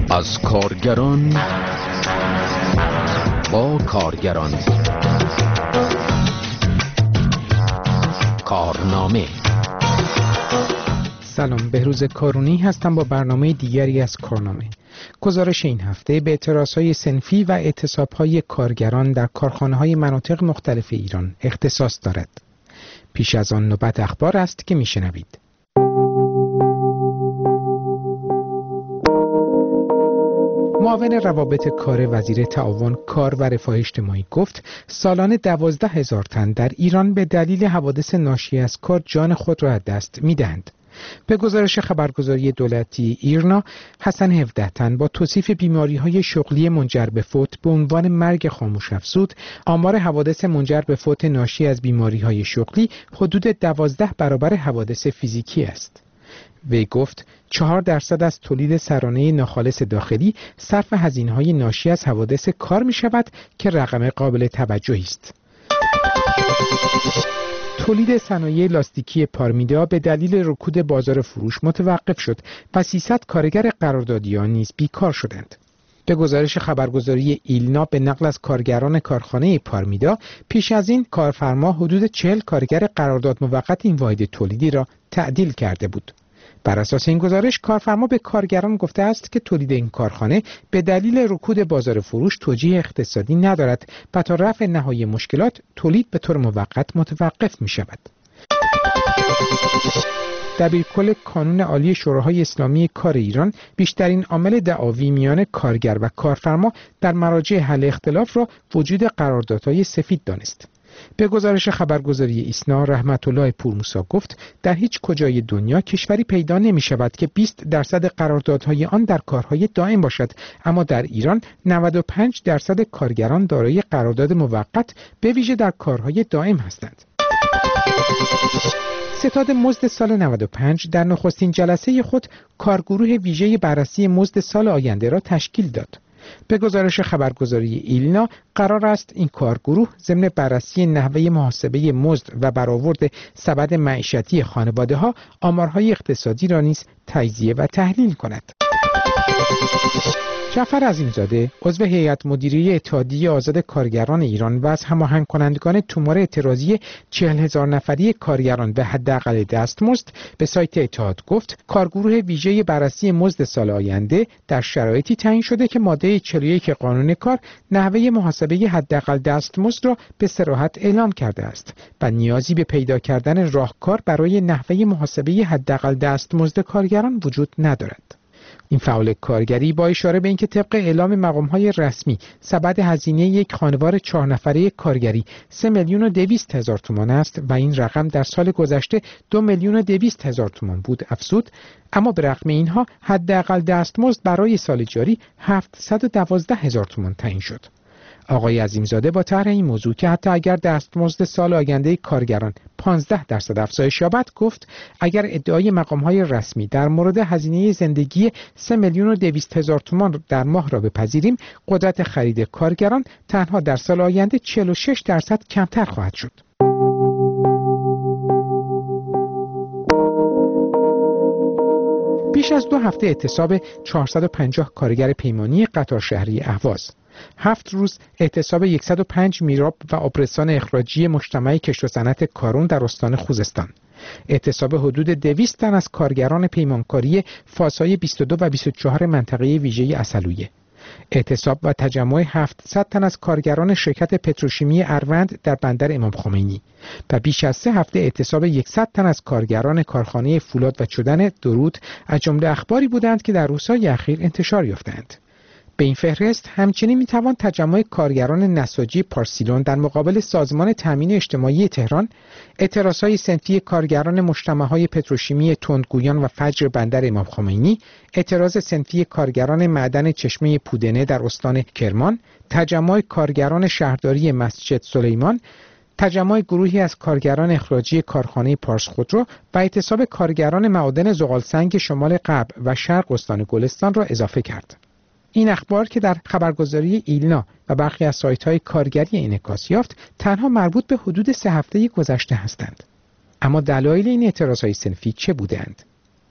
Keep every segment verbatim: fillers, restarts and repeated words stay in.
از کارگران با کارگران. کارنامه. سلام، بهروز کارونی هستم با برنامه دیگری از کارنامه. گزارش این هفته به اعتراضهای صنفی و اعتصابهای کارگران در کارخانه‌های مناطق مختلف ایران اختصاص دارد. پیش از آن نوبت اخبار است که میشنوید. معاون روابط کار وزیر تعاون کار و رفاه اجتماعی گفت سالانه دوازده هزار تن در ایران به دلیل حوادث ناشی از کار جان خود را از دست می‌دهند. به گزارش خبرگزاری دولتی ایرنا، حسن هفده تن با توصیف بیماری‌های شغلی منجر به فوت به عنوان مرگ خاموش افزود، آمار حوادث منجر به فوت ناشی از بیماری‌های شغلی حدود دوازده برابر حوادث فیزیکی است. وی گفت چهار درصد از تولید سرانه ناخالص داخلی صرف هزینه‌های ناشی از حوادث کار می‌شود که رقم قابل توجهی است. تولید صنایع لاستیکی پارمیدا به دلیل رکود بازار فروش متوقف شد و سیصد کارگر قراردادیان نیز بیکار شدند. به گزارش خبرگزاری ایلنا به نقل از کارگران کارخانه پارمیدا، پیش از این کارفرما حدود چهل کارگر قرارداد موقت این واحد تولیدی را تعدیل کرده بود. بر اساس این گزارش، کارفرما به کارگران گفته است که تولید این کارخانه به دلیل رکود بازار فروش توجیه اقتصادی ندارد و تا رفع نهایی مشکلات تولید به طور موقت متوقف می شود. دبیرکل کانون عالی شوراهای اسلامی کار ایران بیشترین عامل دعاوی میان کارگر و کارفرما در مراجع حل اختلاف را وجود قراردادهای سفید دانست. به گزارش خبرگزاری ایسنا، رحمت الله پورموسا گفت در هیچ کجای دنیا کشوری پیدا نمی شود که بیست درصد قراردادهای آن در کارهای دائم باشد، اما در ایران نود و پنج درصد کارگران دارای قرارداد موقت به ویژه در کارهای دائم هستند. ستاد مزد سال نود و پنج در نخستین جلسه خود کارگروه ویژه بررسی مزد سال آینده را تشکیل داد. به گزارش خبرگزاری ایلنا، قرار است این کارگروه ضمن بررسی نحوه محاسبه مزد و برآورد سبد معیشتی خانواده‌ها، آمارهای اقتصادی را نیز تجزیه و تحلیل کند. جعفر عظیمزاده، عضو هیئت مدیره اتحادیه آزاد کارگران ایران و از هماهنگ کنندگان تومار اعتراضی چهل هزار نفری کارگران به حداقل دستمزد، به سایت اتحاد گفت کارگروه ویژه بررسی مزد سال آینده در شرایطی تعیین شده که ماده چهل و یک قانون کار نحوه محاسبه حداقل دستمزد را به صراحت اعلام کرده است و نیازی به پیدا کردن راهکار برای نحوه محاسبه حداقل دستمزد کارگران وجود ندارد. این فعال کارگری با اشاره به اینکه طبق اعلام مقام‌های رسمی سبد هزینه یک خانوار چهار نفره کارگری سه میلیون و دویست هزار تومان است و این رقم در سال گذشته دو میلیون و دویست هزار تومان بود افزود، اما به رغم اینها حداقل دستمزد برای سال جاری هفتصد و دوازده هزار تومان تعیین شد. آقای عظیمزاده با طرح این موضوع که حتی اگر دستمزد سال آینده کارگران پانزده درصد افزایش یابد، گفت اگر ادعای مقام‌های رسمی در مورد هزینه زندگی سه میلیون و دویست هزار تومان در ماه را بپذیریم، قدرت خرید کارگران تنها در سال آینده چهل و شش درصد کمتر خواهد شد. بیش از دو هفته اعتصاب چهارصد و پنجاه کارگر پیمانی قطار شهری اهواز. هفت روز اعتصاب صد و پنج میراب و آبرسان اخراجی مجتمع کشت و صنعت کارون در استان خوزستان. اعتصاب حدود دویست تن از کارگران پیمانکاری فاسای بیست و دو و بیست و چهار منطقه ویژه عسلویه. اعتصاب و تجمع هفتصد تن از کارگران شرکت پتروشیمی اروند در بندر امام خمینی و بیش از سه هفته اعتصاب صد تن از کارگران کارخانه فولاد و چدن درود از جمله اخباری بودند که در روزهای اخیر انتشار یافتند. به این فهرست همچنین میتوان تجمع کارگران نساجی پارسیلون در مقابل سازمان تامین اجتماعی تهران، اعتراضهای صنفی کارگران مجتمع‌های پتروشیمی تندگویان و فجر بندر امام خمینی، اعتراض صنفی کارگران معدن چشمه پودنه در استان کرمان، تجمع کارگران شهرداری مسجد سلیمان، تجمع گروهی از کارگران اخراجی کارخانه پارس خودرو و اعتصاب کارگران معادن زغالسنگ شمال غرب و شرق استان گلستان را اضافه کرد. این اخبار که در خبرگزاری ایلنا و برخی از سایت‌های کارگری انعکاس یافت، تنها مربوط به حدود سه هفته گذشته هستند. اما دلایل این اعتراض‌های صنفی چه بودند؟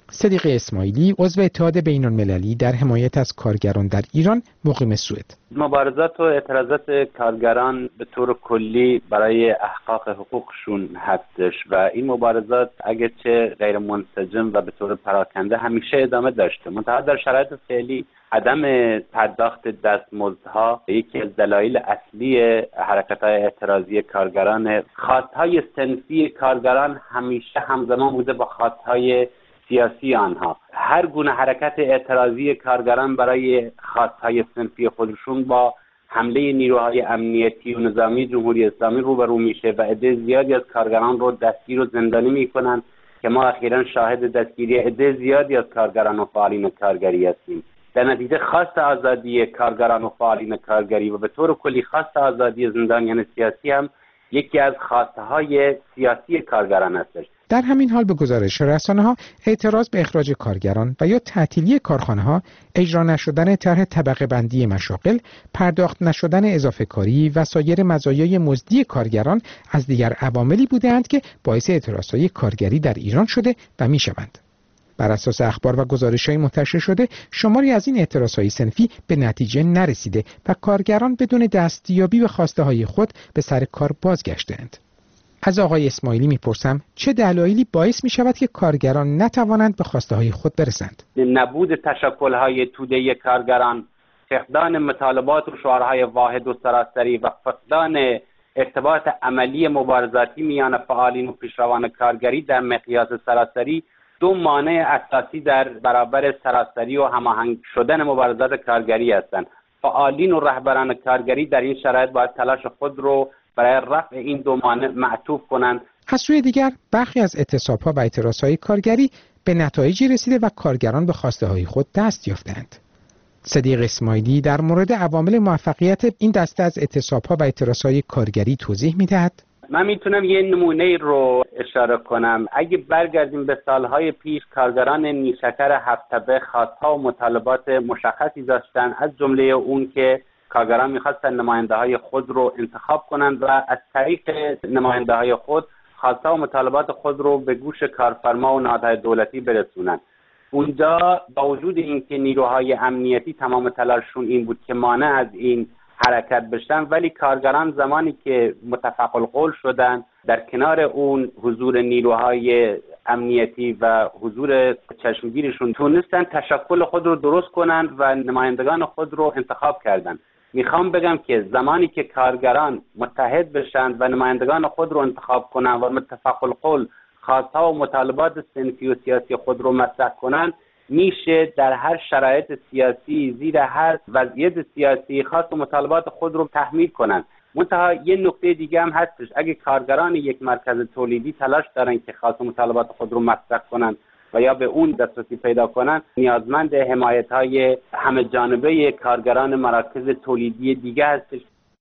صدیق اسماعیلی عضو اتحاد بین‌المللی در حمایت از کارگران در ایران مقیم سوئد. مبارزات و اعتراضات کارگران به طور کلی برای احقاق حقوقشون هستش و این مبارزات اگرچه غیر منسجم و به طور پراکنده همیشه ادامه داشته، منتها در شرایط فعلی عدم پرداخت دستمزدها یکی از دلایل اصلی حرکت‌های اعتراضی کارگران. خواست‌های صنفی کارگران همیشه همزمان بوده با خواست‌های سیاسی آنها. هر گونه حرکت اعتراضی کارگران برای خواست‌های صنفی خودشون با حمله نیروهای امنیتی و نظامی جمهوری اسلامی روبرو میشه و عده زیادی از کارگران رو دستگیر و زندانی میکنن که ما اخیراً شاهد دستگیری عده زیادی از کارگران و فعالین کارگری هستیم. در نتیجه خواست آزادی کارگران و فعالین کارگری و به طور کلی خواست آزادی زندانیان سیاسی هم یکی از خواستهای سیاسی کارگران هستش. در همین حال به گزارش رسانه‌ها اعتراض به اخراج کارگران و یا تعطیلی کارخانه‌ها، اجرا نشدن طرح طبقه بندی مشاغل، پرداخت نشدن اضافه کاری و سایر مزایای مزدی کارگران از دیگر عواملی بودند که باعث اعتراضهای کارگری در ایران شده و می‌شوند. بر اساس اخبار و گزارش‌های منتشر شده، شماری از این اعتراضهای صنفی به نتیجه نرسیده و کارگران بدون دستیابی به خواسته‌های خود به سر کار بازگشتند. از آقای اسماعیلی میپرسم چه دلایلی باعث می شود که کارگران نتوانند به خواسته های خود برسند؟ نبود تشکل های توده کارگران، فقدان مطالبات و شعارهای واحد و سراسری و فقدان ارتباط عملی مبارزاتی میان فعالین و پیشروان کارگری در مقیاس سراسری دو مانع اساسی در برابر سراسری و هماهنگ شدن مبارزات کارگری هستند. فعالین و رهبران کارگری در این شرایط باید تلاش خود رو برای رفع این دو مانع معطوف کنند. از سوی دیگر برخی از اعتصاب‌ها و اعتراضهای کارگری به نتایجی رسیده و کارگران به خواسته‌های خود دست یافتند. صدیق اسماعیلی در مورد عوامل موفقیت این دسته از اعتصاب‌ها و اعتراضهای کارگری توضیح می‌دهد. من میتونم یه نمونه رو اشاره کنم. اگه برگردیم به سالهای پیش، کارگران نیشکر هفت‌تبه خواست‌ها و مطالبات مشخصی داشتن، از جمله اون که کارگران میخواستن نماینده های خود رو انتخاب کنند و از طریق نماینده های خود خواسته و مطالبات خود رو به گوش کارفرما و نهادهای دولتی برسونند. اونجا با وجود اینکه نیروهای امنیتی تمام تلاششون این بود که مانع از این حرکت بشن، ولی کارگران زمانی که متفق القول شدن، در کنار اون حضور نیروهای امنیتی و حضور چشمگیرشون تونستن تشکل خود رو درست کنند و نمایندگان خود رو انتخاب کردند. میخوام بگم که زمانی که کارگران متحد بشن و نمایندگان خود رو انتخاب کنن و متفق القول خواستها و مطالبات صنفی و سیاسی خود رو مطرح کنن، میشه در هر شرایط سیاسی زیر هر وضعیت سیاسی خواست و مطالبات خود رو تحمیل کنن. منتها یه نکته دیگه هم هستش، اگه کارگران یک مرکز تولیدی تلاش دارن که خواست و مطالبات خود رو مطرح کنن و یا به اون دسترسی پیدا کنن، نیازمند حمایت‌های همه جانبه کارگران مراکز تولیدی دیگه هستش.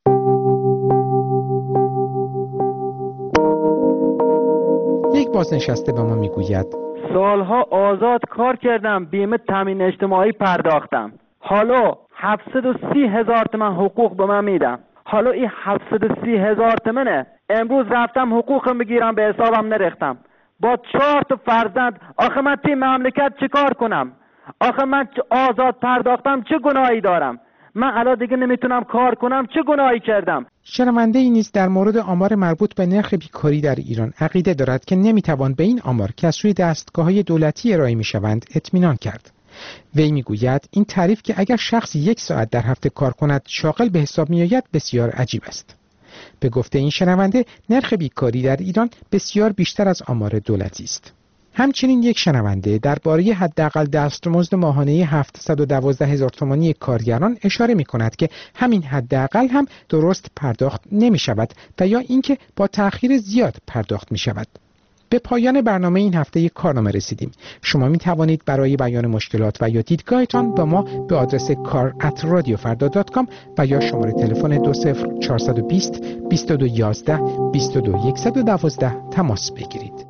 یک بازنشسته به ما میگوید سالها آزاد کار کردم، بیمه تامین اجتماعی پرداختم، حالا هفتصد و سی هزار تومان حقوق به من میدم. حالا این هفتصد و سی هزار تومنه، امروز رفتم حقوقم بگیرم به حسابم نرختم. با چهار تا فرزند، آخه من توی مملکت چه کار کنم؟ آخه من آزاد پرداختم، چه گناهی دارم؟ من الان دیگه نمیتونم کار کنم، چه گناهی کردم؟ شنونده ای نیز در مورد آمار مربوط به نرخ بیکاری در ایران عقیده دارد که نمیتوان به این آمار که از سوی دستگاه‌های دولتی ارائه میشوند اطمینان کرد. وی میگوید این تعریف که اگر شخصی یک ساعت در هفته کار کند شاغل به حساب میآید بسیار عجیب است. به گفته این شنونده نرخ بیکاری در ایران بسیار بیشتر از آمار دولتی است. همچنین یک شنونده درباره حداقل دستمزد ماهانه هفتصد و دوازده هزار تومانی کارگران اشاره می کند که همین حداقل هم درست پرداخت نمی شود و یا اینکه با تأخیر زیاد پرداخت می شود. به پایان برنامه این هفته یک کارنامه رسیدیم. شما می توانید برای بیان مشکلات و یا دیدگاهتان با ما به آدرس کار ات رادیو فردا دات کام و یا شماره تلفن دو صفر چهارصد و بیست بیست و دو یازده بیست و دو صد و دوازده تماس بگیرید.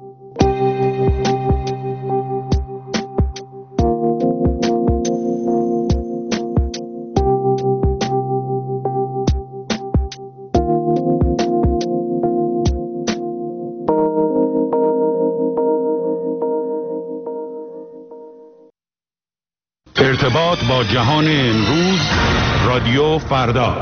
ارتباط با جهان امروز، رادیو فردا.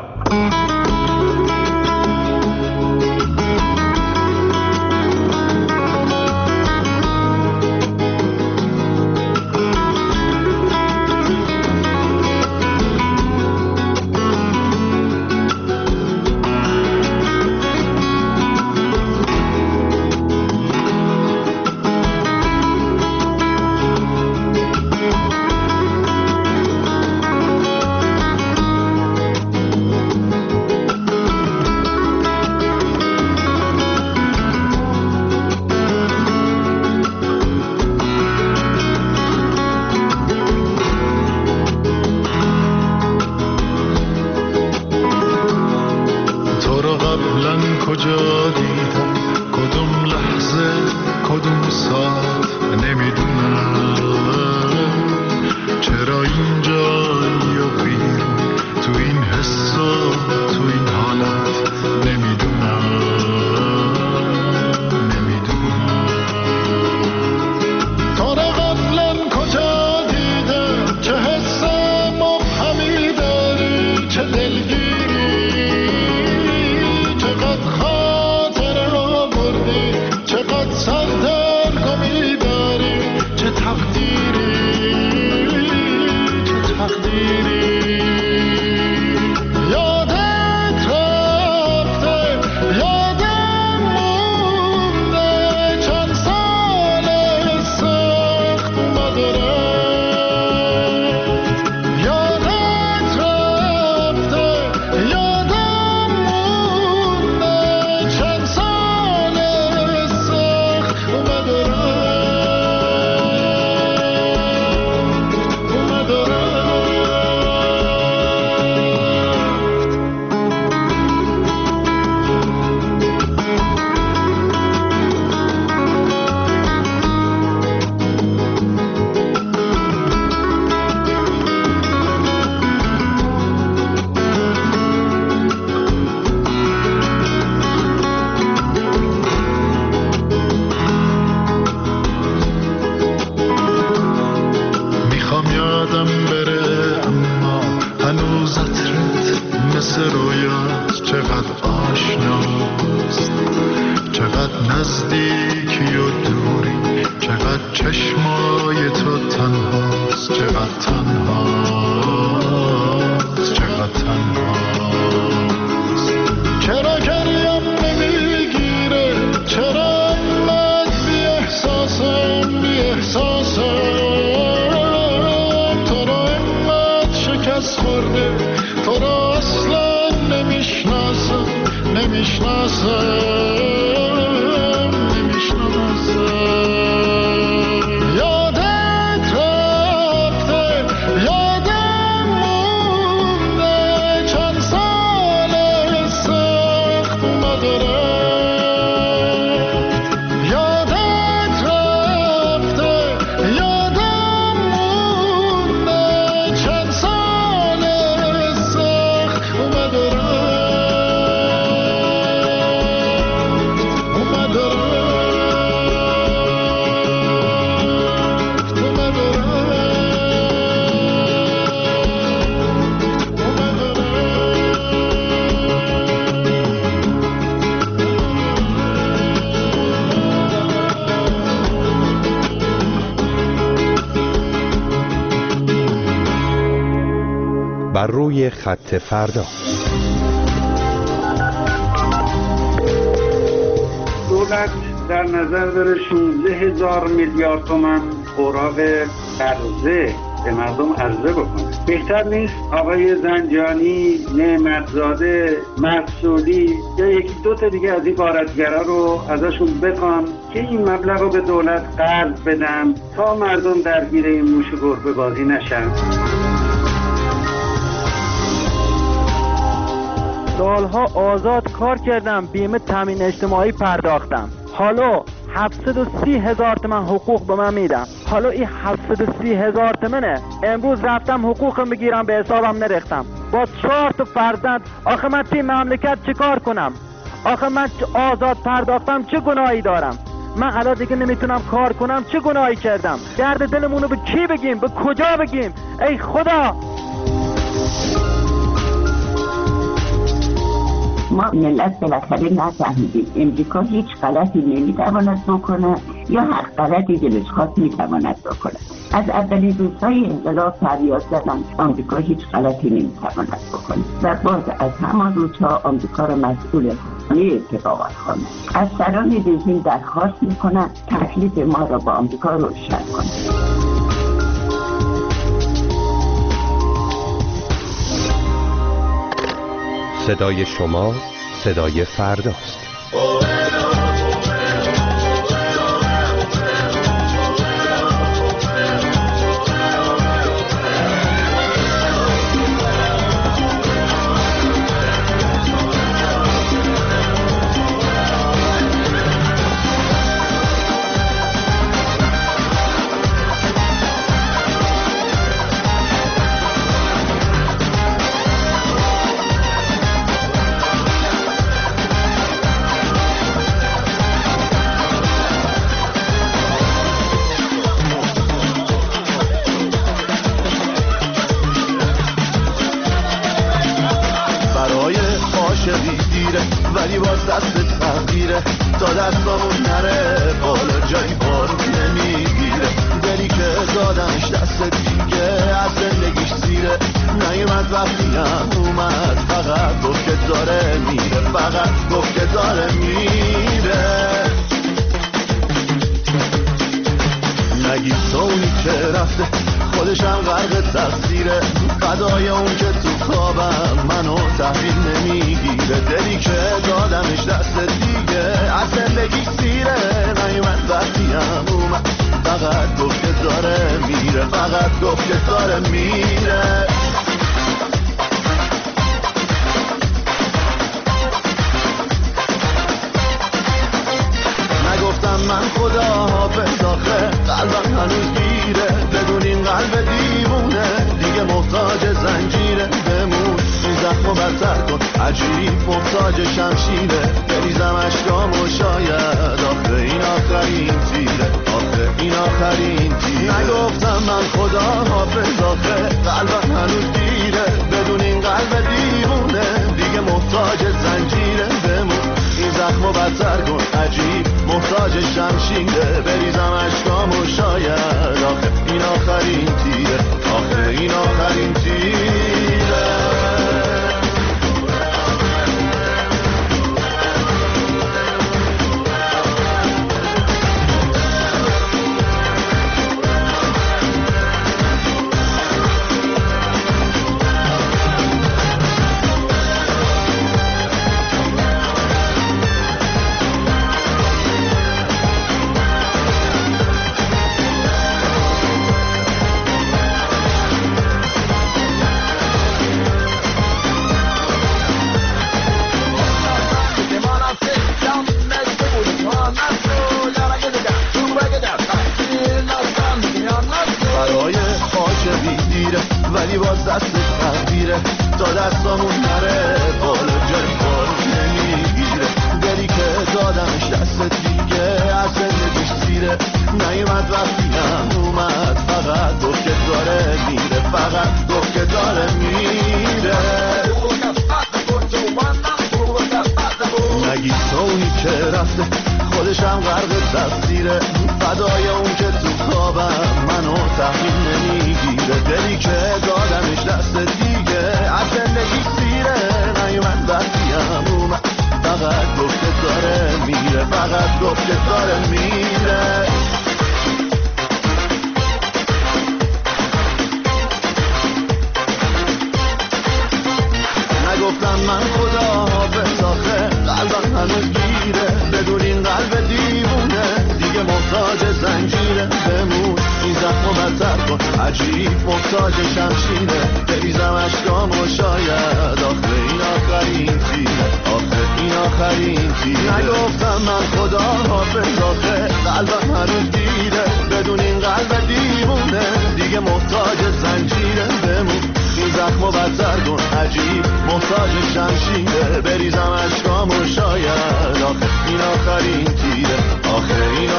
بر روی خط فردا. دولت در نظر داره شانزده هزار میلیارد تومان اوراق قرضه به مردم عرضه بکنه. بهتر نیست آقای زنجانی، نعمتزاده، مسئولی یا یکی دو تا دیگه از این غارتگرا رو ازشون بخوام که این مبلغ رو به دولت قرض بدن تا مردم درگیر این موش گربه بازی نشن. سالها آزاد کار کردم، بیمه تامین اجتماعی پرداختم، حالا هفتصد و سی هزار تومن حقوق به من میدم. حالا این هفتصد و سی هزار تومنه، امروز رفتم حقوقم بگیرم به حسابم نرختم با چهار تا فرزند. آخه من توی مملکت چه کار کنم؟ آخه من آزاد پرداختم چه گناهی دارم؟ من الان دیگه نمیتونم کار کنم، چه گناهی کردم؟ درد دلمونو به کی بگیم؟ به کجا بگیم؟ ای خدا. ما ملت بالاخره نفهمیدیم امریکا هیچ غلطی نمیتواند بکنه یا هر غلطی دلش خواست میتواند بکنه. از اولین روزهای انقلاب فریاد زدن آمریکا هیچ غلطی نمیتواند بکنه و باز از همان روزها آمریکا را مسئول همه اتفاقات خواند. از سران رژیم درخواست میکنند تکلیف ما را با آمریکا روشن کنند. صدای شما صدای فرداست. ولی باز دست تغییره تا دستامون نره بالا جایی بارون نمیگیره. دلی که دادمش دست دیگه از زندگیش زیره نیومد وقتی هم اومد فقط گفت که داره میره، فقط گفت که داره میره. نگی اونی که رفته خودشم غرق تقصیره، فدای اون که تو خوابم منو تحویل نمیگیره. دلی که دادمش دست دیگه از زندگی سیره نیومد وقتی هم اومد فقط گفت که داره میره، فقط گفت که داره میره. نگفتم من خدا حافظ آخه قلبم هنوز گیره، بدون این قلب دیوونه دیگه محتاج زنجیره. بمون این زخمو بدتر کن عجیب محتاج شمشیره، بریزم اشکام و شاید آخه این آخرین تیره، آخه این آخرین تیره. نگفتم من خدا حافظ آخه قلبم هنوز گیره، بدون این قلب دیوونه دیگه محتاج زنجیره. بمون این زخمو بدتر کن عجیب محتاج شمشیره، بریزم اشکام و شاید آخه این آخرین تیره، آخه این آخرین تیره. ولی باز دست تغییره تا دستامون نره بالا جایی بارون نمیگیره. دلی که دادمش دست دیگه از زندگیش سیره نیومد وقتی هم اومد فقط گفت که داره میره، فقط گفت که داره میره. نگی اونی که رفته خودشم غرق تقصیره، فدای اون که تو خوابم منو تحویل نمیگیره. دلی که دادمش دست دیگه از زندگی سیره نیومد وقتی هم اومد فقط گفت که داره میره، فقط گفت که داره میره. نگفتم من خدا حافظ آخه قلبم هنوز گیره، بدون این قلب دیوونه دیگه محتاج زنجیره. بمون این زخمو بدتر کن عجیب محتاج شمشیره، بریزم اشکام و شاید آخه این آخرین تیره، آخه این آخرین تیره. نگفتم من خدا حافظ آخه قلبم هنوز گیره، بدون این قلب دیوونه دیگه محتاج زنجیره. بمون این زخمو بدتر کن عجیب محتاج شمشیره، بریزم اشکام و شاید آخه این آخرین تیره، آخه این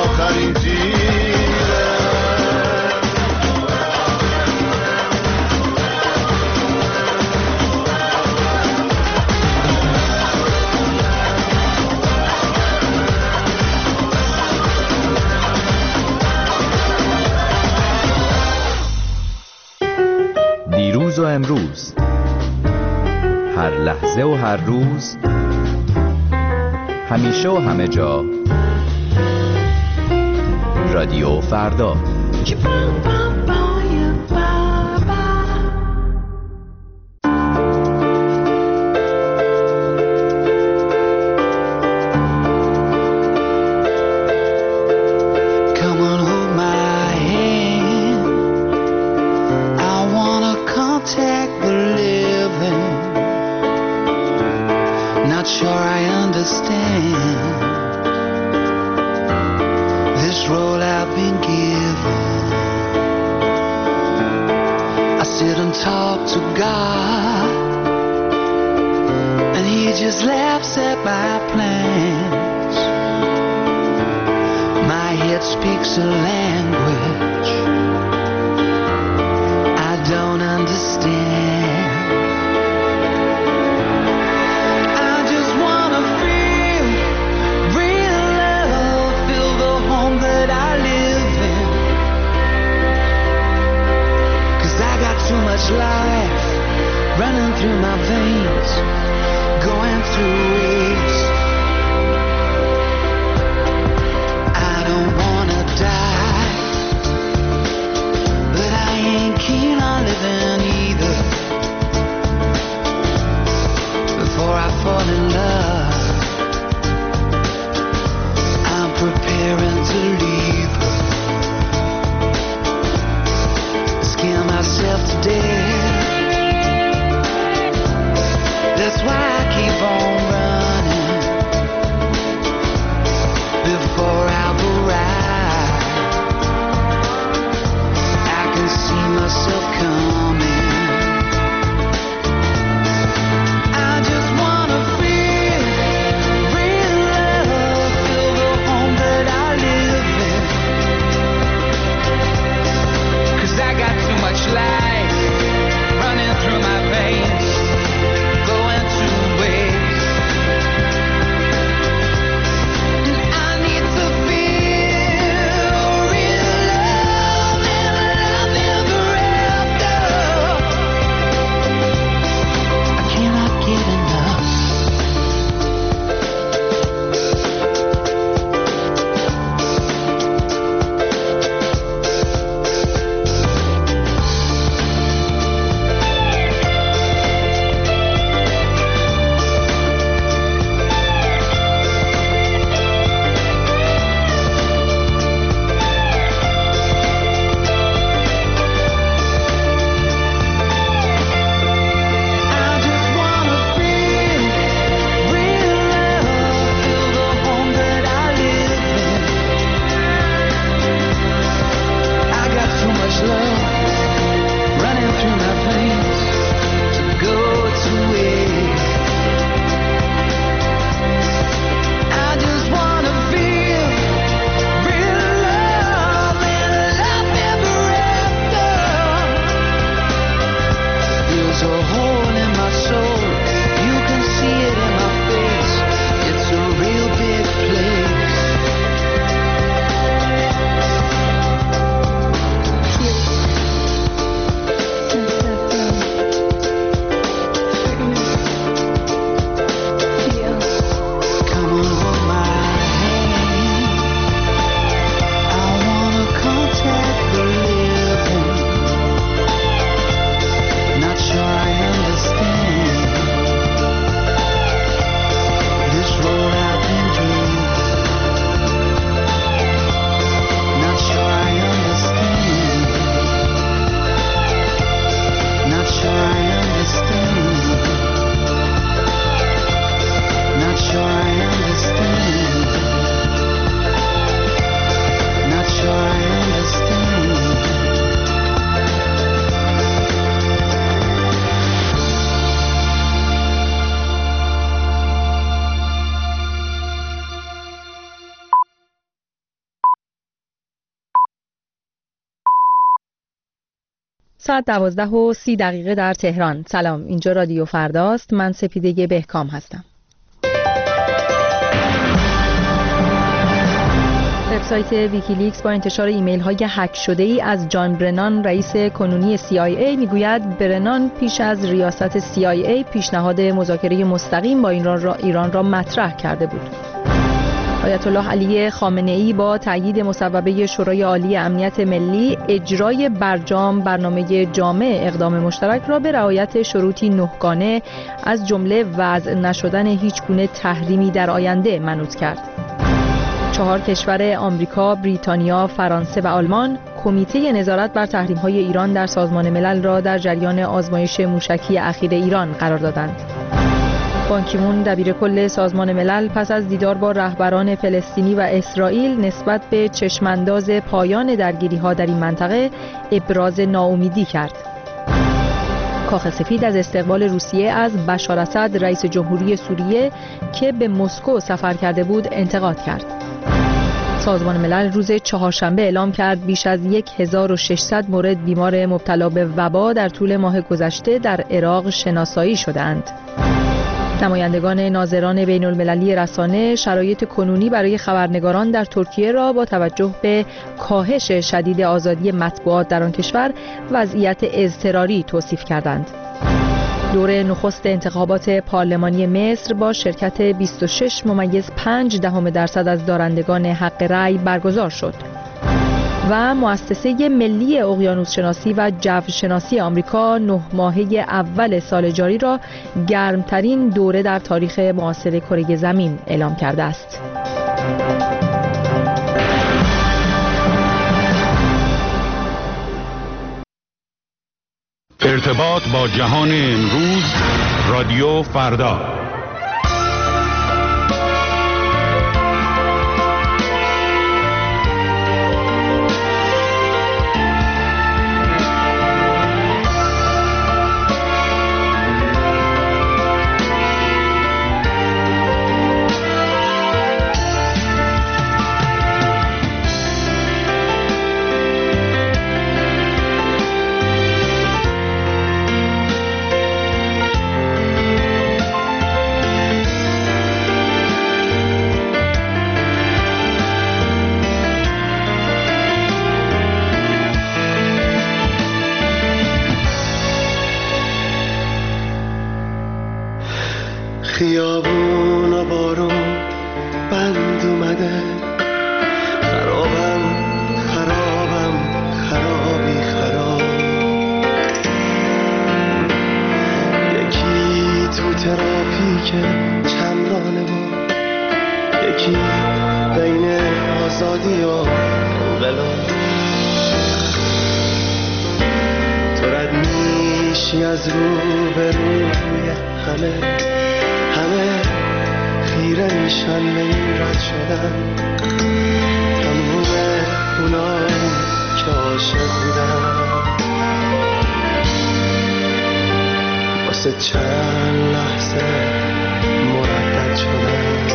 دیروز و امروز، هر لحظه و هر روز، همیشه و همه جا. رادیو فردا. ساعت دوازده و سی دقیقه در تهران. سلام، اینجا رادیو فرداست. من سپیده بهکام هستم. وبسایت ویکیلیکس با انتشار ایمیل های هک شده ای از جان برنان رئیس کنونی سی آی ای میگوید برنان پیش از ریاست سی آی ای پیشنهاد مذاکره مستقیم با ایران را, ایران را مطرح کرده بود. آیت الله علی خامنه ای با تأیید مصوبه شورای عالی امنیت ملی اجرای برجام برنامه جامع اقدام مشترک را به رعایت شروطی نهگانه از جمله وضع نشدن هیچ گونه تحریمی در آینده منوط کرد. چهار کشور آمریکا، بریتانیا، فرانسه و آلمان کمیته نظارت بر تحریم‌های ایران در سازمان ملل را در جریان آزمایش موشکی اخیر ایران قرار دادند. بان کی مون دبیر کل سازمان ملل پس از دیدار با رهبران فلسطینی و اسرائیل نسبت به چشمانداز پایان درگیری‌ها در این منطقه ابراز ناامیدی کرد. کاخ سفید از استقبال روسیه از بشار اسد رئیس جمهوری سوریه که به مسکو سفر کرده بود انتقاد کرد. سازمان ملل روز چهارشنبه اعلام کرد بیش از هزار و ششصد مورد بیمار مبتلا به وبا در طول ماه گذشته در عراق شناسایی شدند. نمایندگان ناظران بین المللی رسانه شرایط کنونی برای خبرنگاران در ترکیه را با توجه به کاهش شدید آزادی مطبوعات در آن کشور وضعیت اضطراری توصیف کردند. دور نخست انتخابات پارلمانی مصر با شرکت بیست و شش ممیز پنج دهم درصد از دارندگان حق رأی برگزار شد و مؤسسه ملی اقیانوس شناسی و جو شناسی آمریکا نه ماهه اول سال جاری را گرمترین دوره در تاریخ معاصر کره زمین اعلام کرده است. ارتباط با جهان امروز، رادیو فردا. خیابون و بارون بند اومده، خرابم خرابم خرابی خراب. یکی تو ترافیک چمرانه و یکی بین آزادی و انقلاب. تو رد میشی از رو به روی همه، همه خیره میشن به این رد شدن. تموم اونایی که عاشق بودن واسه چند لحظه مردد شدن.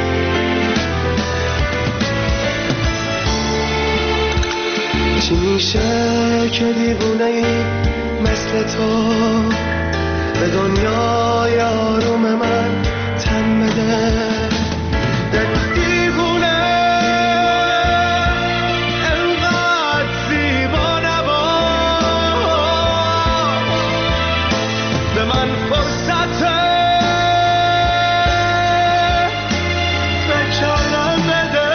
چی میشه که دیوونه ای مثل تو به دنیای آروم من تن بده؟ دل دیوونه انقدر زیبا نباش، به من فرصت فکرم بده.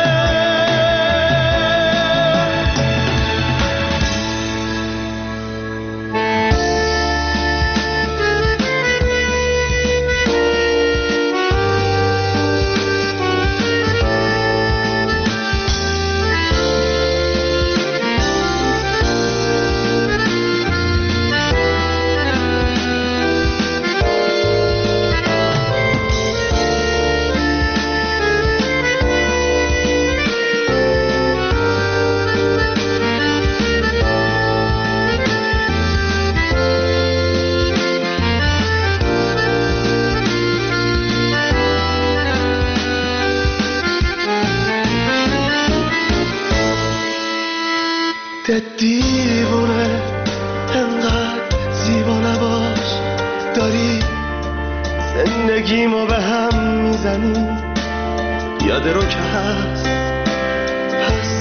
دیوونه انقدر زیبا نباش، داری زندگیمو به هم میزنی. یاد رو که هست پس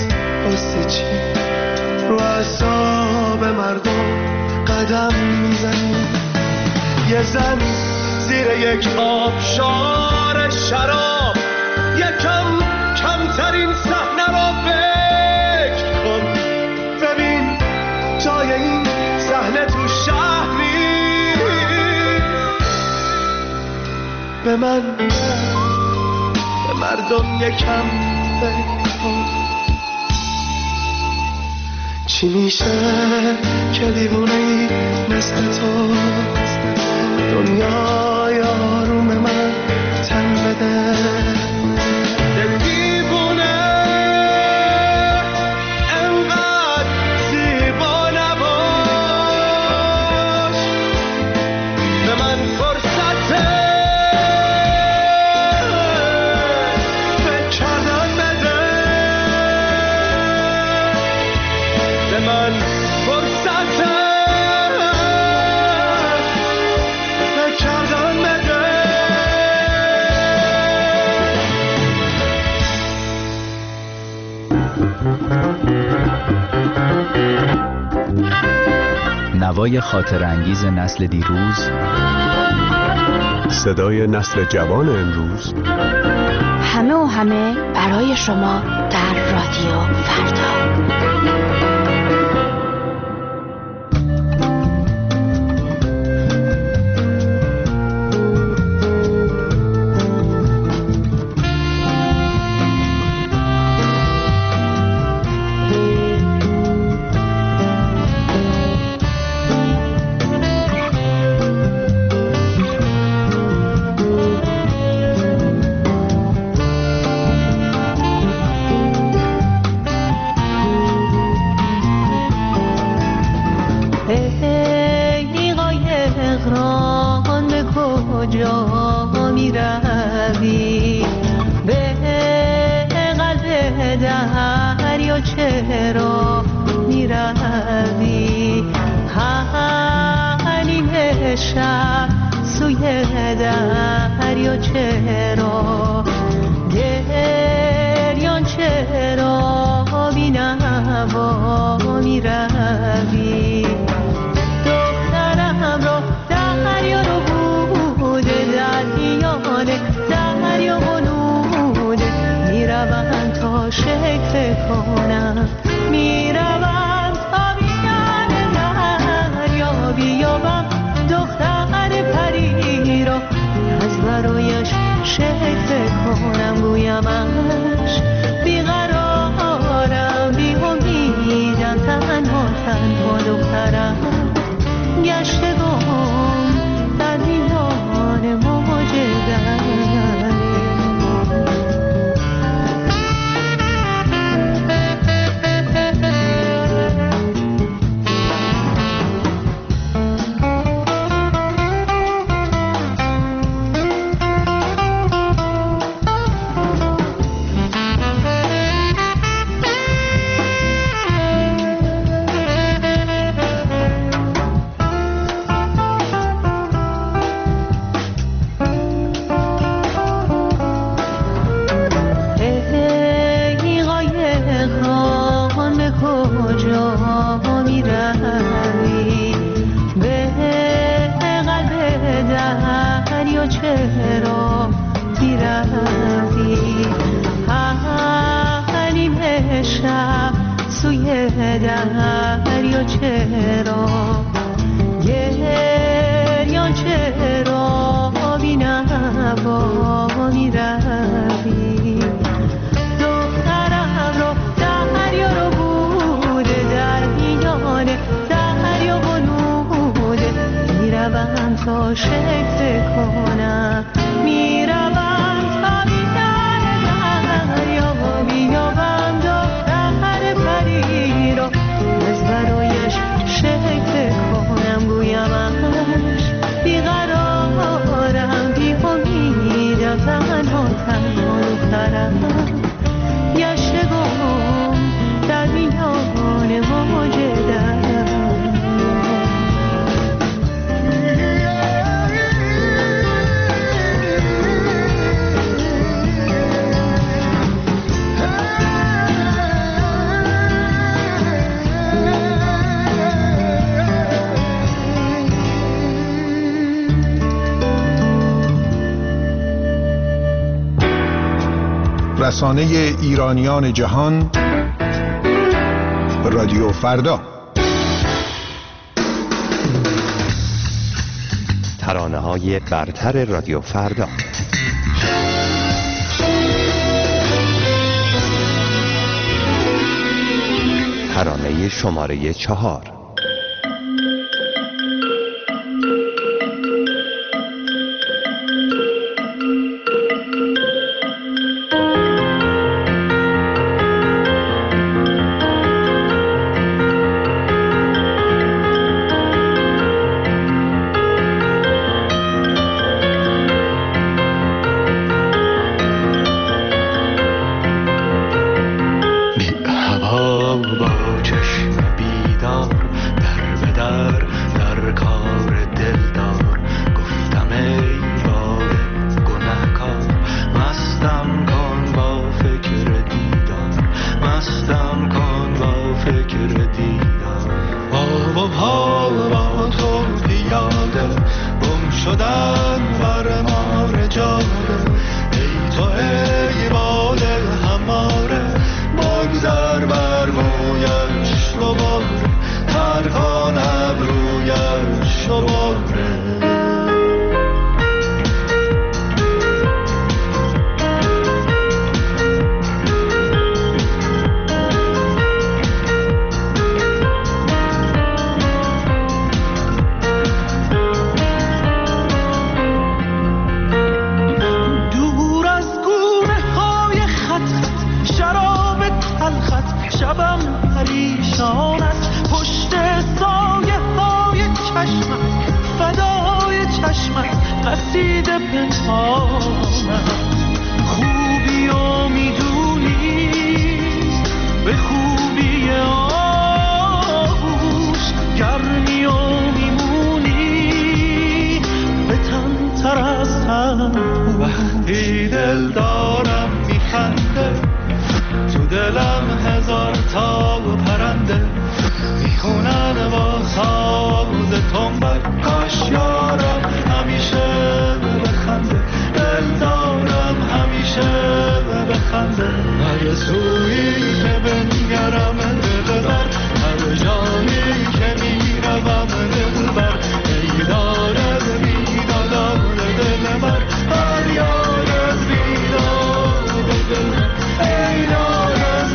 چی رو اعصاب مردم قدم میزنی؟ یه زن زیر یک آبشار شراب یکم کمترین صحنه را فکر کن، ببین جای این صحنه تو شهری. به من به مردم یکم فکر کن. چی میشه که دیوونه‌ای مثل تو دنیای آروم من تن بده؟ دل دیوونه انقدر زیبا نباش، به من فرصت فکر کردن بده، به من فرصت فکر کردن بده. نوای خاطر انگیز نسل دیروز، صدای نسل جوان امروز، همه و همه برای شما در رادیو فردا. رسانه ایرانیان جهان، رادیو فردا. ترانه‌های برتر رادیو فردا. ترانه شماره چهار. وقتی دل دارم میخنده، تو دلم هزار تا پرنده میخونن با ساز تنبک. کاش یارم همیشه بخنده، دل دارم همیشه بخنده. هر سویی که بنگرم دل بر، هر جایی که میروم دل بر. ای دارد بیدادار دل بر، هر یارد بیداد دل بر. ای دارد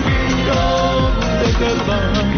بیداد دل بر.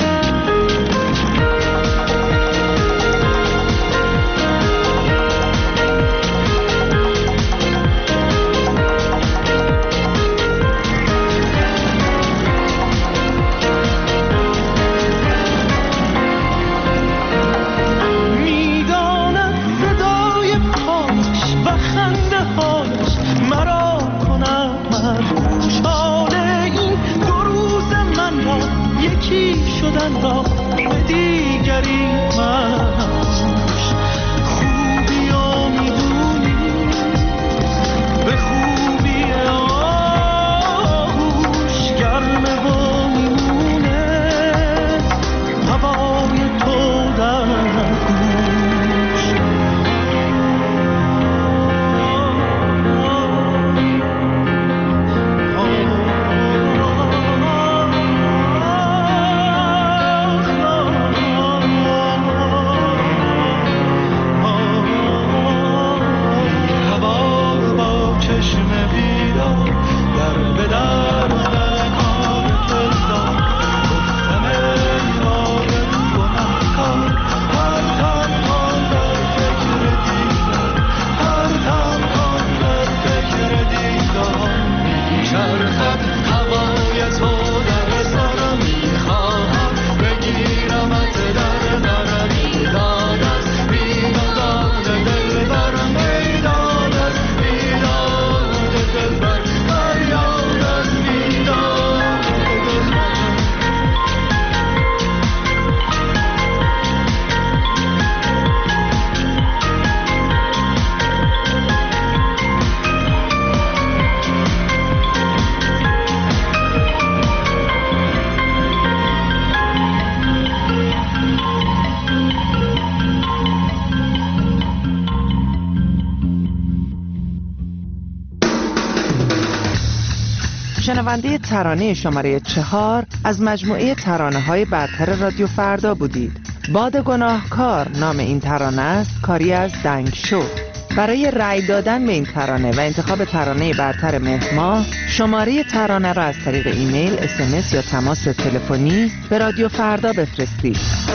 شنونده ترانه شماره چهار از مجموعه ترانه‌های برتر رادیو فردا بودید. باد گناهکار نام این ترانه است، کاری از دنگ شو. برای رأی دادن به این ترانه و انتخاب ترانه برتر مهر ماه، شماره ترانه را از طریق ایمیل، اس ام اس یا تماس تلفنی به رادیو فردا بفرستید.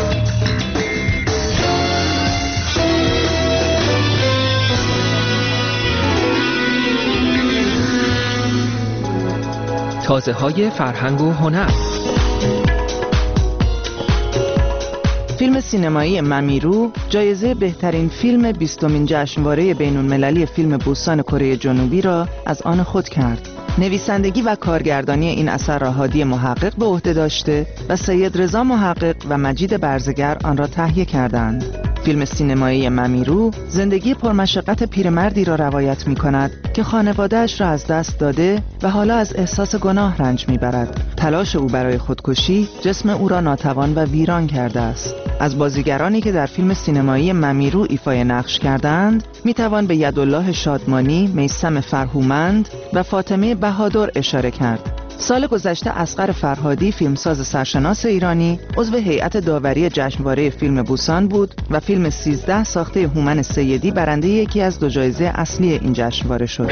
تازه های فرهنگ و هنر. فیلم سینمایی ممیرو جایزه بهترین فیلم بیستمین جشنواره بین‌المللی فیلم بوسان کره جنوبی را از آن خود کرد. نویسندگی و کارگردانی این اثر را هادی محقق به عهده داشته و سید رضا محقق و مجید برزگر آن را تهیه کردند. فیلم سینمایی ممیرو زندگی پرمشقت پیرمردی را روایت می کند که خانواده‌اش را از دست داده و حالا از احساس گناه رنج می برد. تلاش او برای خودکشی جسم او را ناتوان و ویران کرده است. از بازیگرانی که در فیلم سینمایی ممیرو ایفای نقش کردند می توان به یدالله شادمانی، میثم فرهومند و فاطمه بهادر اشاره کرد. سال گذشته اصغر فرهادی، فیلمساز سرشناس ایرانی، عضو هیئت داوری جشنواره فیلم بوسان بود و فیلم سیزده ساخته هومن سیدی برنده یکی از دو جایزه اصلی این جشنواره شد.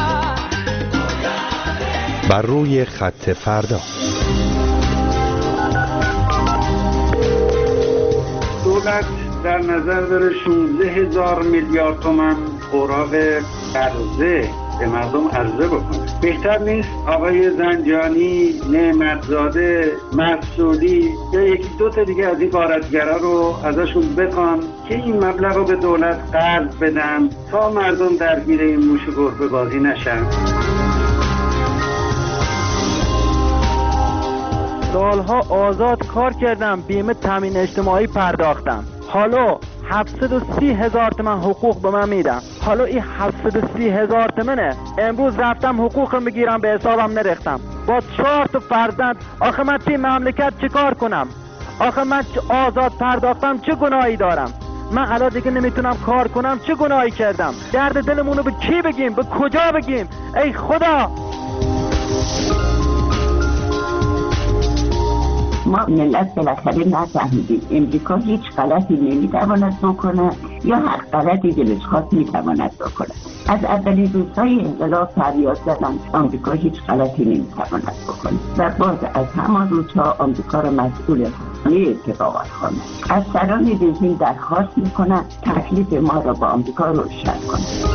بر روی خط فردا. دولت در نظر داره شانزده هزار میلیارد تومان اوراق قرضه به مردم عرضه بکنه. بهتر نیست آقای زنجانی، نعمتزاده، مسئولی یا یکی دو تا دیگه از این غارتگرا رو ازشون بخوان که این مبلغ رو به دولت قرض بدن تا مردم درگیر این موش گربه بازی نشن. سالها آزاد کار کردم، بیمه تامین اجتماعی پرداختم، حالا هفتصد و سی هزار تومن حقوق به من میدم. حالا این هفتصد و سی هزار تومنه، امروز رفتم حقوقم بگیرم به حسابم نرختم با چهار تا فرزند. آخه من توی مملکت چه کار کنم؟ آخه من آزاد پرداختم چه گناهی دارم؟ من الان دیگه نمیتونم کار کنم، چه گناهی کردم؟ درد دلمونو به کی بگیم؟ به کجا بگیم؟ ای خدا! ما ملت بالاخره نفهمیدیم امریکا هیچ غلطی نمیتواند بکنه یا هر غلطی دلش خواست میتواند بکنه. از اولین روزهای انقلاب فریاد زدن امریکا هیچ غلطی نمیتواند بکنه و باز از همان روزها امریکا را مسئول همه اتفاقات خواند. از سران رژیم درخواست میکنن تکلیف ما را با امریکا روشن کنه.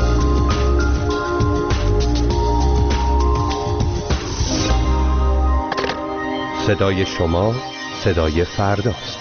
صدای شما صدای فرداست.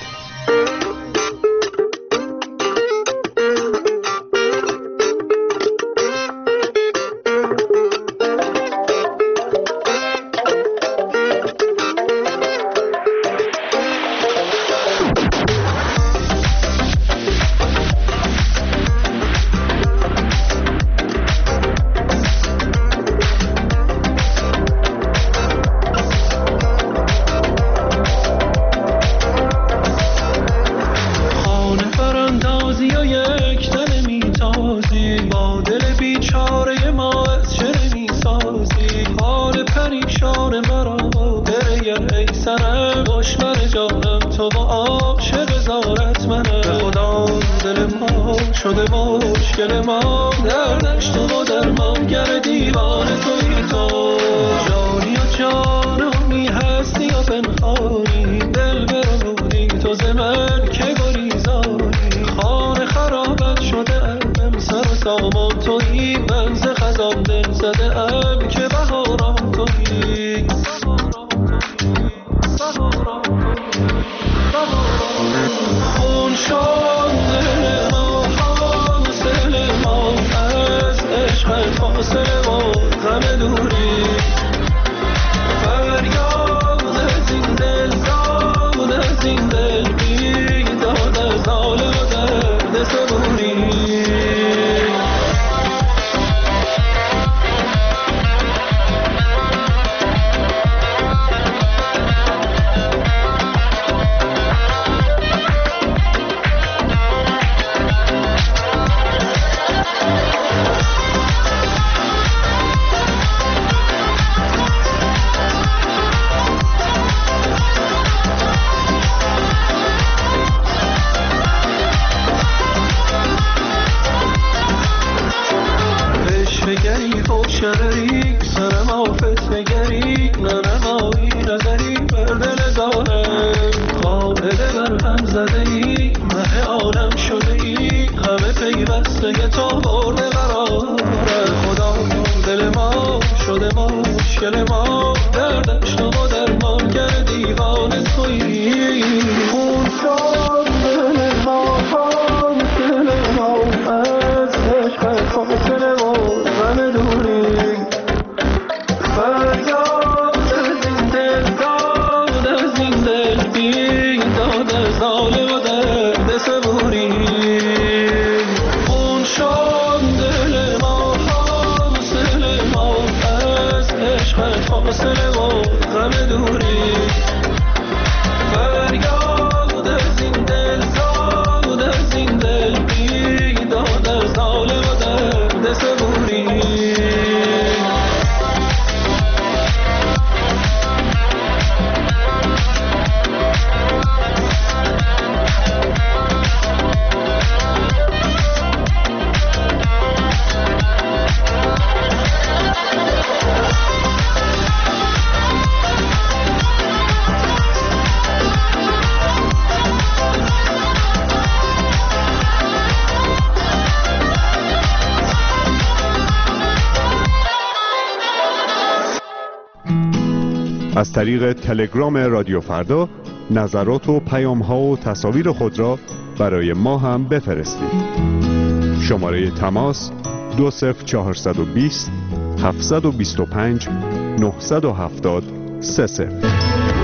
از طریق تلگرام رادیو فردا نظرات و پیام‌ها و تصاویر خود را برای ما هم بفرستید. شماره تماس دو صفر چهارصد و بیست هفتصد و بیست و پنج نهصد و هفتاد سه صفر.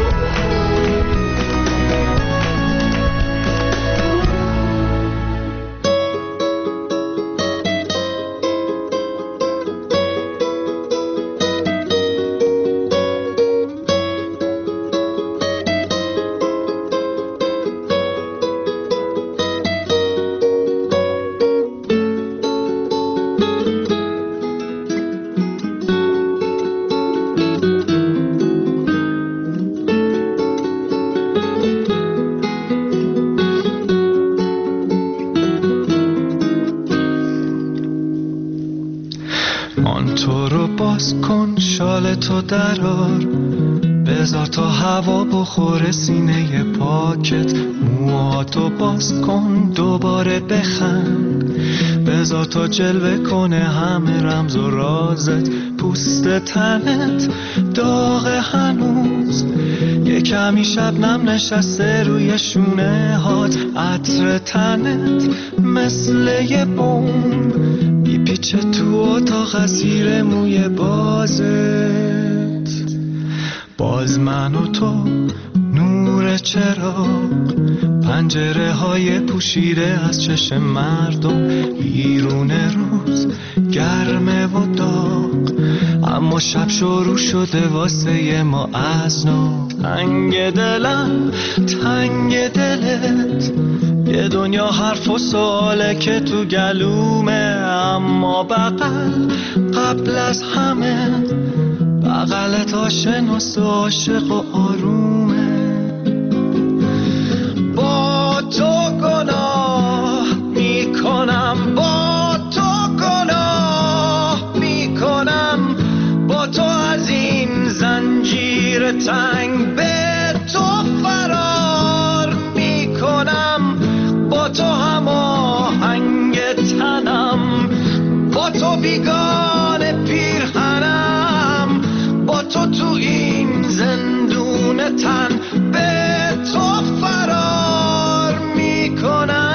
تو درار بذار تا هوا بخوره سینه پاکت، موهاتو باز کن دوباره بخند، بذار تا جلوه کنه همه رمز و رازت، پوست تنت داغ هنوز، یه کمی شبنم نشسته روی شونه هات، عطر تنت مثل یه بوم میپیچه تو اتاق زیر موی بازت، باز من و تو نور چراغ، پنجره های پوشیده از چشم مردم، بیرون روز گرمه و داغ، اما شب شروع شده واسه ما از نو، تنگ دلم تنگ دلت، یه دنیا حرف و سواله که تو گلومه، اما بغل قبل از همه بغلت آشناس و عاشق و آرومه، با تو گناه میکنم، با تو گناه میکنم، با تو از این زنجیر تنگ به تو فرار میکنم، با تو هماهنگ تنم، با تو بیگانه پیرهنم، با تو تو این زندون تن به تو فرار میکنم.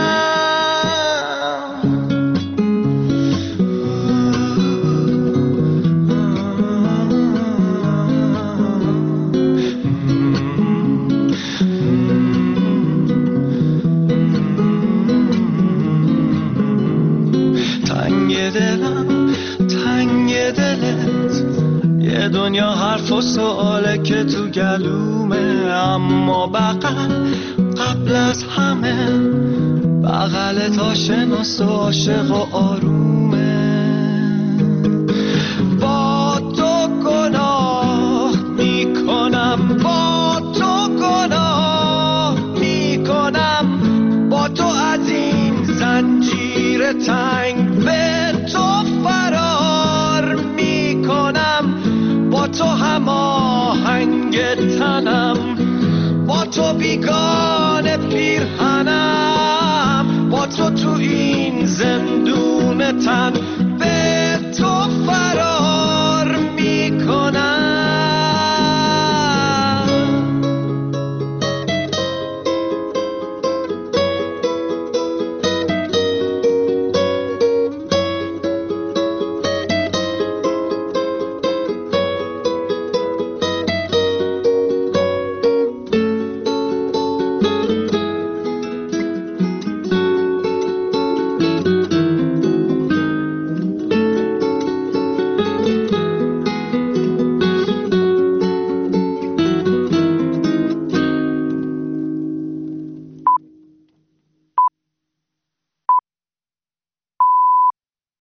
تنگ دلم تنگ دلت، یه دنیا حرف و سواله که تو گلومه، اما بغل قبل از همه بغلت آشناس و عاشق و آرومه، با تو گناه میکنم، با تو گناه میکنم، با تو از این زنجیر تنگ به تو فرار میکنم، با تو هماهنگ تنم، با تو بیگانه پیرهنم، با تو تو این زندون تن